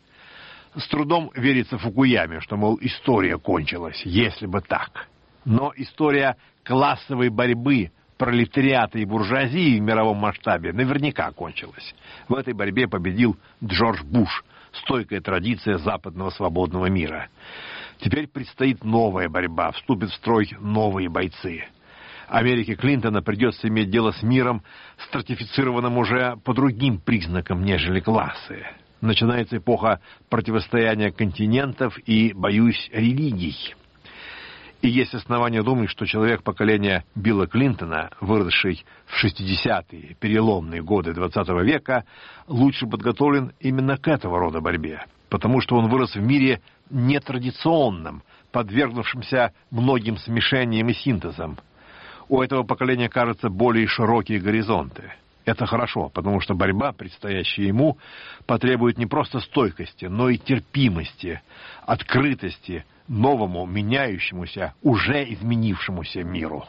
С трудом верится Фукуяме, что, мол, история кончилась, если бы так. Но история классовой борьбы пролетариата и буржуазии в мировом масштабе наверняка кончилась. В этой борьбе победил Джордж Буш, стойкая традиция западного свободного мира. Теперь предстоит новая борьба, вступят в строй новые бойцы. Америке Клинтона придется иметь дело с миром, стратифицированным уже по другим признакам, нежели классы. Начинается эпоха противостояния континентов и, боюсь, религий. И есть основания думать, что человек поколения Билла Клинтона, выросший в шестидесятые, переломные годы двадцатого века, лучше подготовлен именно к этого рода борьбе, потому что он вырос в мире нетрадиционном, подвергнувшемся многим смешениям и синтезам. У этого поколения, кажется, более широкие горизонты. Это хорошо, потому что борьба, предстоящая ему, потребует не просто стойкости, но и терпимости, открытости новому, меняющемуся, уже изменившемуся миру.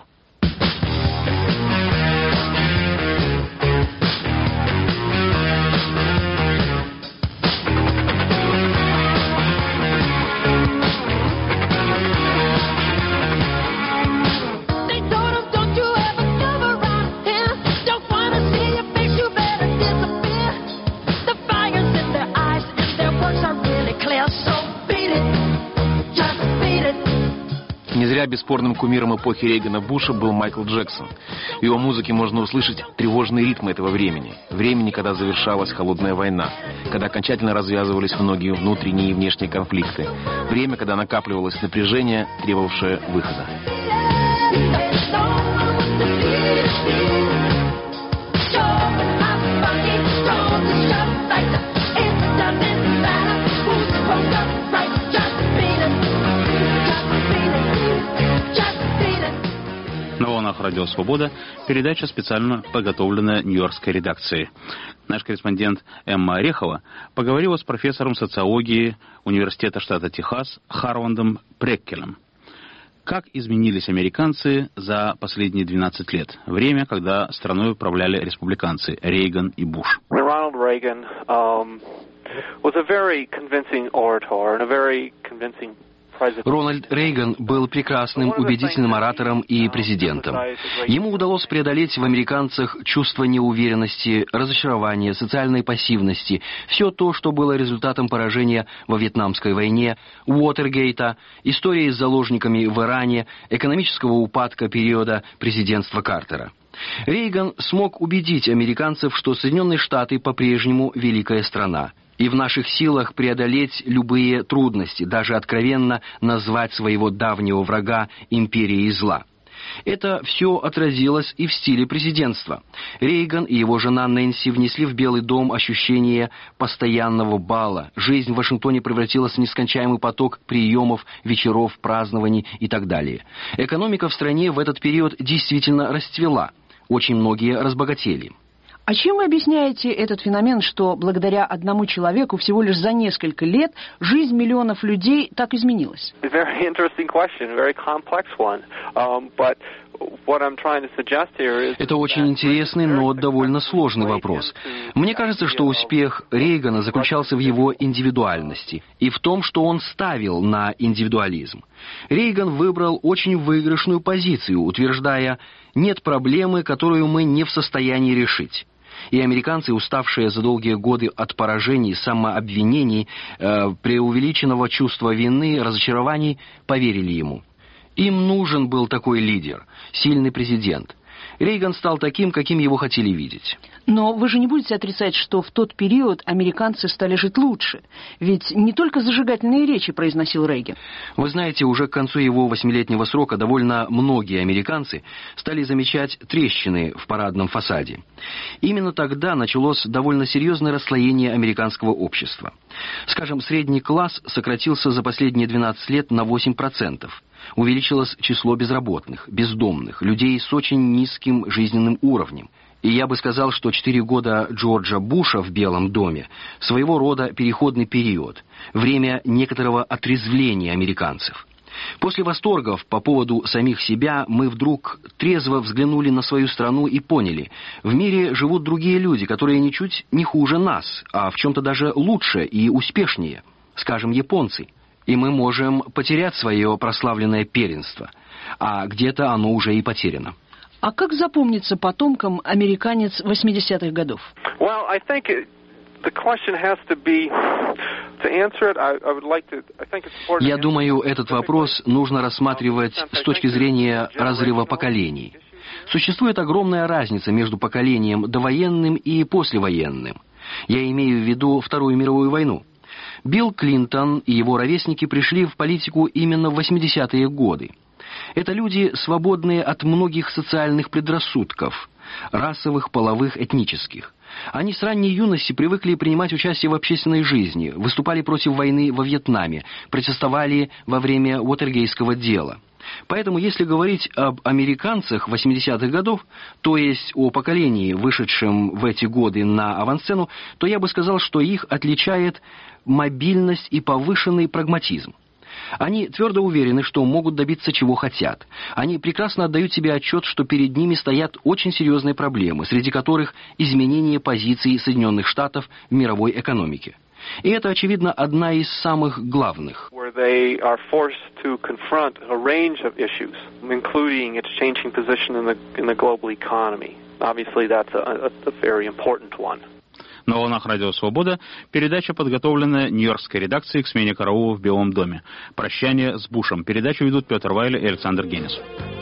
Не зря бесспорным кумиром эпохи Рейгана Буша был Майкл Джексон. В его музыке можно услышать тревожные ритмы этого времени. Времени, когда завершалась холодная война, когда окончательно развязывались многие внутренние и внешние конфликты. Время, когда накапливалось напряжение, требовавшее выхода. На волнах Радио Свобода передача, специально подготовленная Нью-Йоркской редакцией. Наш корреспондент Эмма Орехова поговорила с профессором социологии Университета штата Техас Харландом Преккелем. Как изменились американцы за последние двенадцать лет? Время, когда страной управляли республиканцы Рейган и Буш. Ronald Reagan um, was a very convincing orator and a very convincing Рональд Рейган был прекрасным, убедительным оратором и президентом. Ему удалось преодолеть в американцах чувство неуверенности, разочарования, социальной пассивности, все то, что было результатом поражения во Вьетнамской войне, Уотергейта, истории с заложниками в Иране, экономического упадка периода президентства Картера. Рейган смог убедить американцев, что Соединенные Штаты по-прежнему великая страна, и в наших силах преодолеть любые трудности, даже откровенно назвать своего давнего врага империей зла. Это все отразилось и в стиле президентства. Рейган и его жена Нэнси внесли в Белый дом ощущение постоянного бала. Жизнь в Вашингтоне превратилась в нескончаемый поток приемов, вечеров, празднований и так далее. Экономика в стране в этот период действительно расцвела. Очень многие разбогатели. А чем вы объясняете этот феномен, что благодаря одному человеку всего лишь за несколько лет жизнь миллионов людей так изменилась? Это очень интересный, но довольно сложный вопрос. Мне кажется, что успех Рейгана заключался в его индивидуальности и в том, что он ставил на индивидуализм. Рейган выбрал очень выигрышную позицию, утверждая: «Нет проблемы, которую мы не в состоянии решить». И американцы, уставшие за долгие годы от поражений, самообвинений, э, преувеличенного чувства вины, разочарований, поверили ему. Им нужен был такой лидер, сильный президент. Рейган стал таким, каким его хотели видеть. Но вы же не будете отрицать, что в тот период американцы стали жить лучше. Ведь не только зажигательные речи произносил Рейган. Вы знаете, уже к концу его восьмилетнего срока довольно многие американцы стали замечать трещины в парадном фасаде. Именно тогда началось довольно серьезное расслоение американского общества. Скажем, средний класс сократился за последние двенадцать лет на восемь процентов. Увеличилось число безработных, бездомных, людей с очень низким жизненным уровнем. И я бы сказал, что четыре года Джорджа Буша в Белом доме – своего рода переходный период, время некоторого отрезвления американцев. После восторгов по поводу самих себя мы вдруг трезво взглянули на свою страну и поняли – в мире живут другие люди, которые ничуть не хуже нас, а в чем-то даже лучше и успешнее, скажем, японцы. И мы можем потерять свое прославленное первенство, а где-то оно уже и потеряно. А как запомнится потомкам американец восьмидесятых годов? Я думаю, этот вопрос нужно рассматривать с точки зрения разрыва поколений. Существует огромная разница между поколением довоенным и послевоенным. Я имею в виду Вторую мировую войну. Билл Клинтон и его ровесники пришли в политику именно в восьмидесятые годы. Это люди, свободные от многих социальных предрассудков, расовых, половых, этнических. Они с ранней юности привыкли принимать участие в общественной жизни, выступали против войны во Вьетнаме, протестовали во время Уотергейского дела. Поэтому, если говорить об американцах восьмидесятых годов, то есть о поколении, вышедшем в эти годы на авансцену, то я бы сказал, что их отличает мобильность и повышенный прагматизм. Они твердо уверены, что могут добиться чего хотят. Они прекрасно отдают себе отчет, что перед ними стоят очень серьезные проблемы, среди которых изменение позиций Соединенных Штатов в мировой экономике. И это, очевидно, одна из самых главных. На волнах Радио Свобода передача, подготовленная Нью-Йоркской редакцией к смене караула в Белом доме. «Прощание с Бушем». Передачу ведут Петр Вайле и Александр Генис.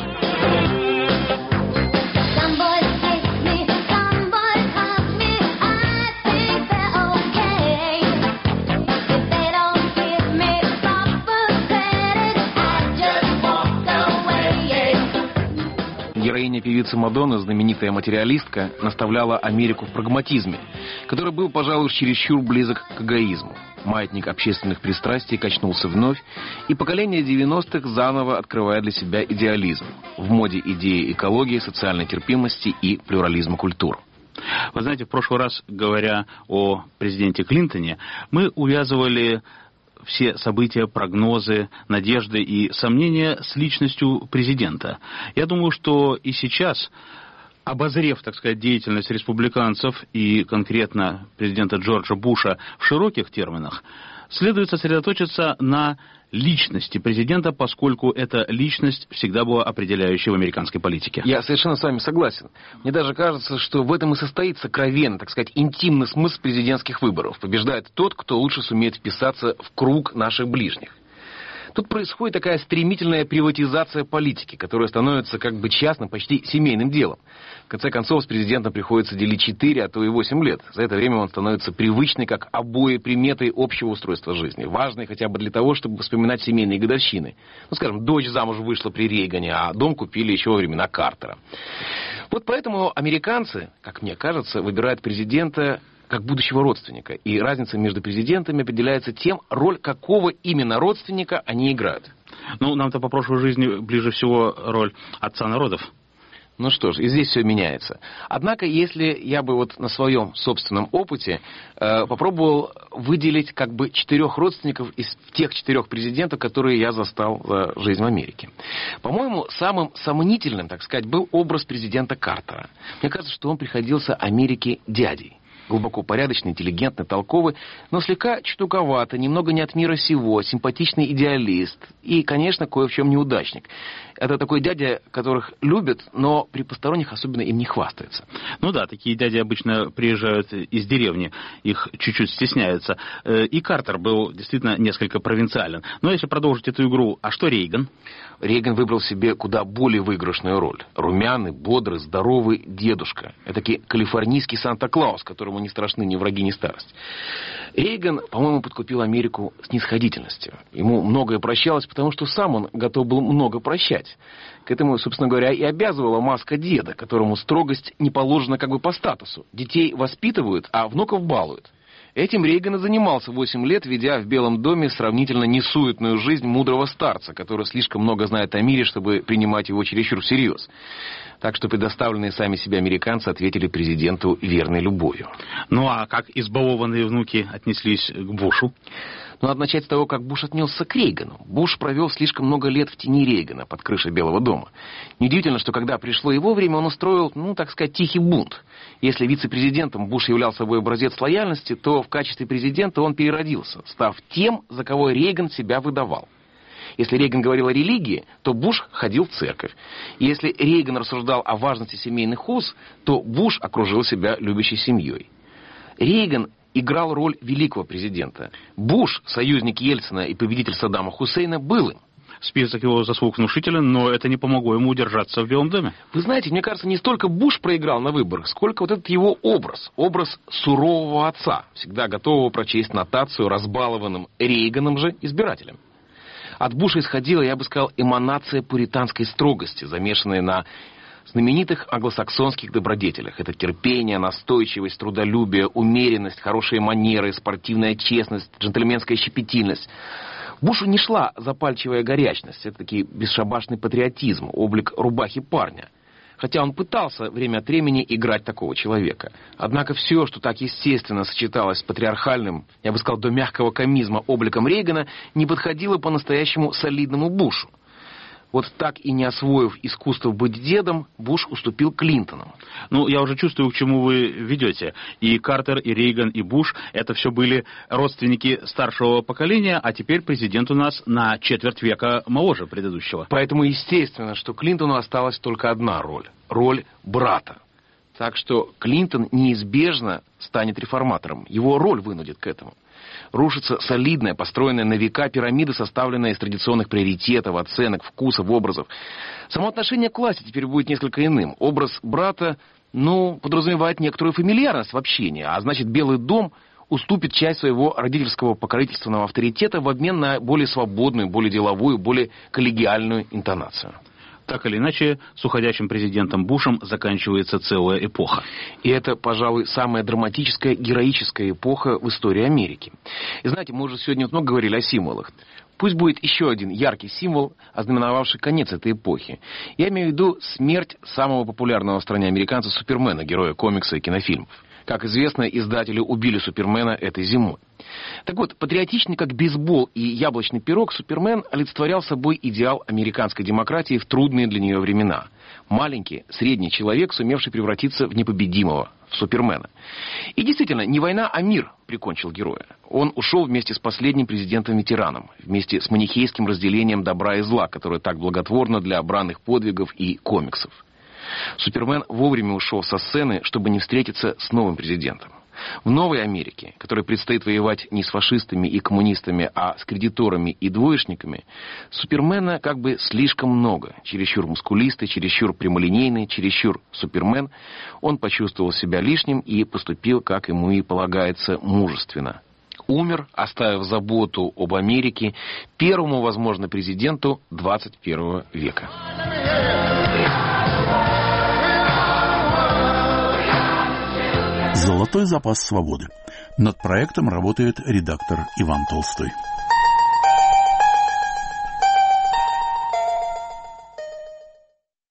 Героиня певицы Мадонны, знаменитая материалистка, наставляла Америку в прагматизме, который был, пожалуй, чересчур близок к эгоизму. Маятник общественных пристрастий качнулся вновь, и поколение девяностых заново открывает для себя идеализм. В моде идеи экологии, социальной терпимости и плюрализма культур. Вы знаете, в прошлый раз, говоря о президенте Клинтоне, мы увязывали все события, прогнозы, надежды и сомнения с личностью президента. Я думаю, что и сейчас, обозрев, так сказать, деятельность республиканцев и конкретно президента Джорджа Буша в широких терминах, следует сосредоточиться на личности президента, поскольку эта личность всегда была определяющей в американской политике. Я совершенно с вами согласен. Мне даже кажется, что в этом и состоит сокровенный, так сказать, интимный смысл президентских выборов. Побеждает тот, кто лучше сумеет вписаться в круг наших ближних. Тут происходит такая стремительная приватизация политики, которая становится как бы частным, почти семейным делом. В конце концов, с президентом приходится делить четыре, а то и восемь лет. За это время он становится привычной, как обои приметой общего устройства жизни. Важной хотя бы для того, чтобы вспоминать семейные годовщины. Ну, скажем, дочь замуж вышла при Рейгане, а дом купили еще во времена Картера. Вот поэтому американцы, как мне кажется, выбирают президента как будущего родственника. И разница между президентами определяется тем, роль какого именно родственника они играют. Ну, нам-то по прошлой жизни ближе всего роль отца народов. Ну что ж, и здесь все меняется. Однако, если я бы вот на своем собственном опыте э, попробовал выделить как бы четырех родственников из тех четырех президентов, которые я застал за жизнь в Америке. По-моему, самым сомнительным, так сказать, был образ президента Картера. Мне кажется, что он приходился Америке дядей. Глубоко порядочный, интеллигентный, толковый, но слегка чудаковатый, немного не от мира сего, симпатичный идеалист и, конечно, кое в чем неудачник. Это такой дядя, которых любят, но при посторонних особенно им не хвастается. Ну да, такие дяди обычно приезжают из деревни, их чуть-чуть стесняются. И Картер был действительно несколько провинциален. Но если продолжить эту игру, а что Рейган? Рейган выбрал себе куда более выигрышную роль. Румяный, бодрый, здоровый дедушка. Этакий калифорнийский Санта-Клаус, которому не страшны ни враги, ни старость. Рейган, по-моему, подкупил Америку снисходительностью. Ему многое прощалось, потому что сам он готов был много прощать. К этому, собственно говоря, и обязывала маска деда, которому строгость не положена как бы по статусу. Детей воспитывают, а внуков балуют. Этим Рейган и занимался восемь лет, ведя в Белом доме сравнительно несуетную жизнь мудрого старца, который слишком много знает о мире, чтобы принимать его чересчур всерьез. Так что предоставленные сами себе американцы ответили президенту верной любовью. Ну а как избалованные внуки отнеслись к Бушу? Ну, надо начать с того, как Буш отнесся к Рейгану. Буш провел слишком много лет в тени Рейгана под крышей Белого дома. Неудивительно, что когда пришло его время, он устроил, ну, так сказать, тихий бунт. Если вице-президентом Буш являл собой образец лояльности, то в качестве президента он переродился, став тем, за кого Рейган себя выдавал. Если Рейган говорил о религии, то Буш ходил в церковь. И если Рейган рассуждал о важности семейных уз, то Буш окружил себя любящей семьей. Рейган играл роль великого президента. Буш, союзник Ельцина и победитель Саддама Хусейна, был им. Список его заслуг внушителен, но это не помогло ему удержаться в Белом доме. Вы знаете, мне кажется, не столько Буш проиграл на выборах, сколько вот этот его образ. Образ сурового отца, всегда готового прочесть нотацию разбалованным Рейганом же избирателям. От Буша исходила, я бы сказал, эманация пуританской строгости, замешанная на знаменитых англосаксонских добродетелях. Это терпение, настойчивость, трудолюбие, умеренность, хорошие манеры, спортивная честность, джентльменская щепетильность. Бушу не шла запальчивая горячность, это таки бесшабашный патриотизм, облик рубахи парня. Хотя он пытался время от времени играть такого человека. Однако все, что так естественно сочеталось с патриархальным, я бы сказал, до мягкого комизма обликом Рейгана, не подходило по-настоящему солидному Бушу. Вот так и не освоив искусство быть дедом, Буш уступил Клинтону. Ну, я уже чувствую, к чему вы ведете. И Картер, и Рейган, и Буш — это все были родственники старшего поколения, а теперь президент у нас на четверть века моложе предыдущего. Поэтому естественно, что Клинтону осталась только одна роль — роль брата. Так что Клинтон неизбежно станет реформатором. Его роль вынудит к этому. Рушится солидная, построенная на века пирамида, составленная из традиционных приоритетов, оценок, вкусов, образов. Само отношение к власти теперь будет несколько иным. Образ брата, ну, подразумевает некоторую фамильярность в общении, а значит, Белый дом уступит часть своего родительского покровительственного авторитета в обмен на более свободную, более деловую, более коллегиальную интонацию. Так или иначе, с уходящим президентом Бушем заканчивается целая эпоха. И это, пожалуй, самая драматическая, героическая эпоха в истории Америки. И знаете, мы уже сегодня много говорили о символах. Пусть будет еще один яркий символ, ознаменовавший конец этой эпохи. Я имею в виду смерть самого популярного в стране американца Супермена, героя комикса и кинофильмов. Как известно, издатели убили Супермена этой зимой. Так вот, патриотичный как бейсбол и яблочный пирог, Супермен олицетворял собой идеал американской демократии в трудные для нее времена. Маленький, средний человек, сумевший превратиться в непобедимого, в Супермена. И действительно, не война, а мир прикончил героя. Он ушел вместе с последним президентом-ветераном, вместе с манихейским разделением добра и зла, которое так благотворно для бранных подвигов и комиксов. Супермен вовремя ушел со сцены, чтобы не встретиться с новым президентом. В новой Америке, которой предстоит воевать не с фашистами и коммунистами, а с кредиторами и двоечниками, Супермена как бы слишком много. Чересчур мускулистый, чересчур прямолинейный, чересчур Супермен. Он почувствовал себя лишним и поступил, как ему и полагается, мужественно. Умер, оставив заботу об Америке первому, возможно, президенту двадцать первого века. «Золотой запас свободы». Над проектом работает редактор Иван Толстой.